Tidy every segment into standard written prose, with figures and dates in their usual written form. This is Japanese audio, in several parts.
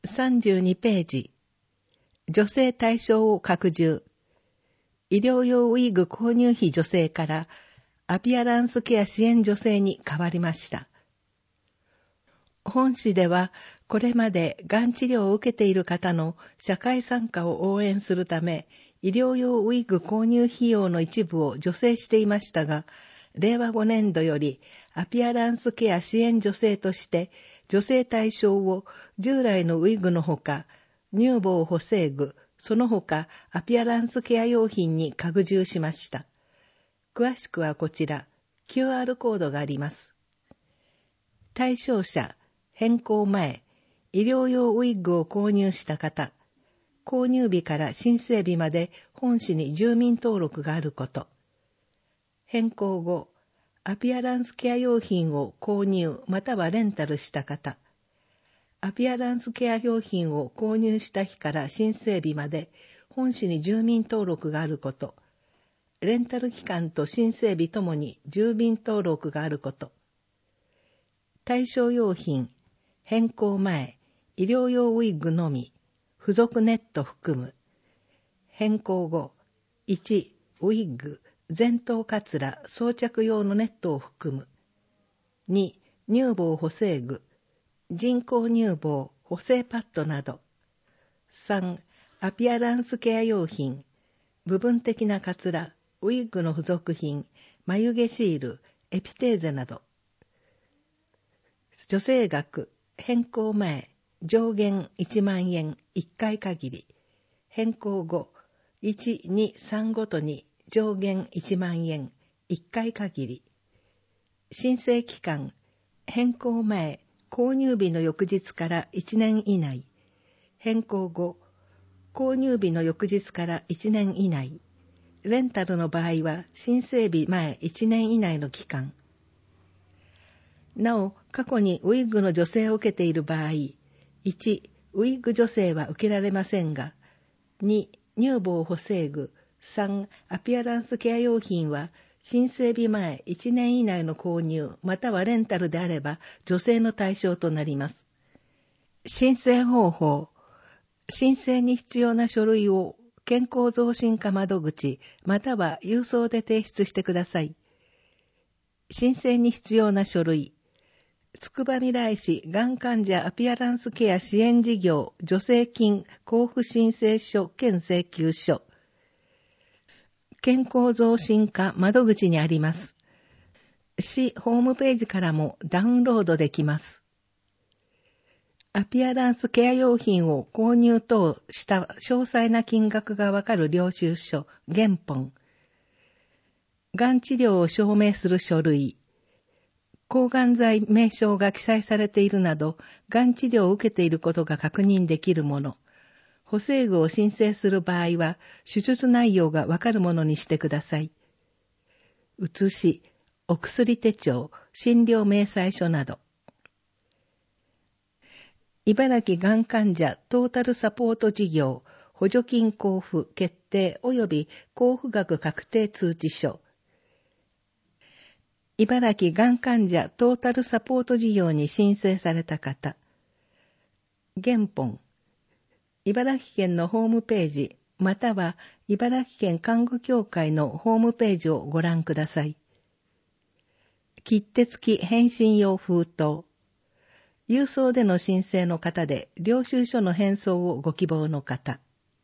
32ページ。女性対象を拡充。医療用ウィッグ購入費助成からアピアランスケア支援助成に変わりました。本誌ではこれまでがん治療を受けている方の社会参加を応援するため、医療用ウィッグ購入費用の一部を助成していましたが、令和5年度よりアピアランスケア支援助成として助成対象を従来のウィッグのほか、乳房補正具、その他アピアランスケア用品に拡充しました。詳しくはこちら、QR コードがあります。対象者、変更前、医療用ウィッグを購入した方、購入日から申請日まで本誌に住民登録があること。変更後、アピアランスケア用品を購入またはレンタルした方、アピアランスケア用品を購入した日から申請日まで本誌に住民登録があること、レンタル期間と申請日ともに住民登録があること、対象用品、変更前、医療用ウィッグのみ、付属ネット含む、変更後、1、ウィッグ、前頭カツラ、装着用のネットを含む、2、乳房補正具、人工乳房、補正パッドなど。3、アピアランスケア用品、部分的なカツラ、ウィッグの付属品、眉毛シール、エピテーゼなど。助成額、変更前、上限1万円、1回限り。変更後、1、2、3ごとに上限1万円、1回限り。申請期間、変更前、購入日の翌日から1年以内。変更後、購入日の翌日から1年以内。レンタルの場合は申請日前1年以内の期間。なお、過去にウィッグの助成を受けている場合、1、ウィッグ助成は受けられませんが、2、乳房補正具、3、アピアランスケア用品は、申請日前1年以内の購入またはレンタルであれば助成の対象となります。申請方法。申請に必要な書類を健康増進課窓口または郵送で提出してください。申請に必要な書類。つくばみらい市がん患者アピアランスケア支援事業助成金交付申請書兼請求書。健康増進課窓口にあります。市ホームページからもダウンロードできます。アピアランスケア用品を購入等した詳細な金額がわかる領収書、原本。がん治療を証明する書類。抗がん剤名称が記載されているなど、がん治療を受けていることが確認できるもの。補正具を申請する場合は、手術内容がわかるものにしてください。写し、お薬手帳、診療明細書など。茨城がん患者トータルサポート事業、補助金交付決定及び交付額確定通知書。茨城がん患者トータルサポート事業に申請された方。原本。茨城県のホームページ、または茨城県看護協会のホームページをご覧ください。切手付き返信用封筒。郵送での申請の方で、領収書の返送をご希望の方。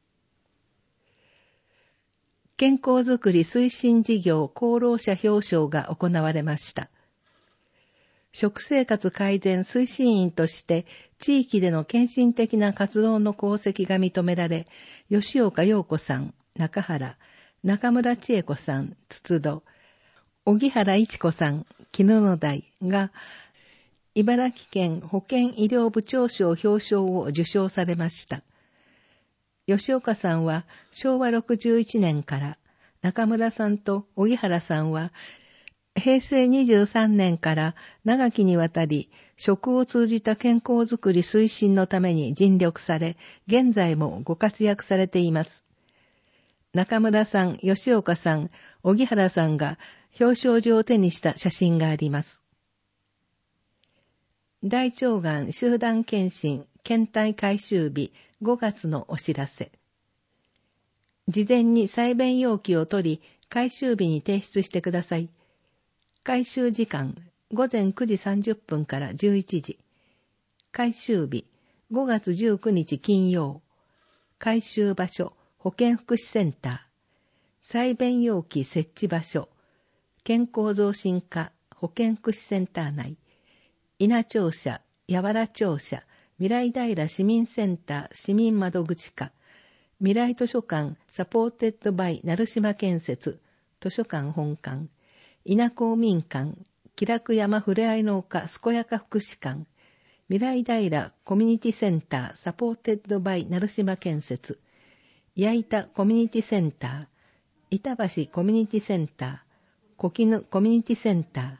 健康づくり推進事業功労者表彰が行われました。食生活改善推進員として地域での献身的な活動の功績が認められ、吉岡陽子さん、中原、中村千恵子さん、筒戸、小木原一子さん、絹野台が、茨城県保健医療部長賞表彰を受賞されました。吉岡さんは昭和61年から、中村さんと小木原さんは、平成23年から長きにわたり食を通じた健康づくり推進のために尽力され、現在もご活躍されています。中村さん、吉岡さん、小木原さんが表彰状を手にした写真があります。 大腸がん集団検診検体回収日5月のお知らせ。事前に採便容器を取り、回収日に提出してください。回収時間、午前9時30分から11時。回収日、5月19日金曜。回収場所、保健福祉センター。採便容器設置場所、健康増進課保健福祉センター内。稲庁舎、八原庁舎、未来平市民センター市民窓口課。未来図書館サポーテッドバイ成島建設図書館本館、稲公民館気楽山ふれあい農家健やか福祉館、未来平コミュニティセンターサポーテッドバイ成島建設、矢板コミュニティセンター、板橋コミュニティセンター、小絹コミュニティセンター。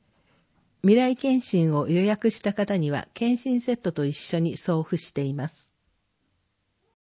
未来検診を予約した方には検診セットと一緒に送付しています。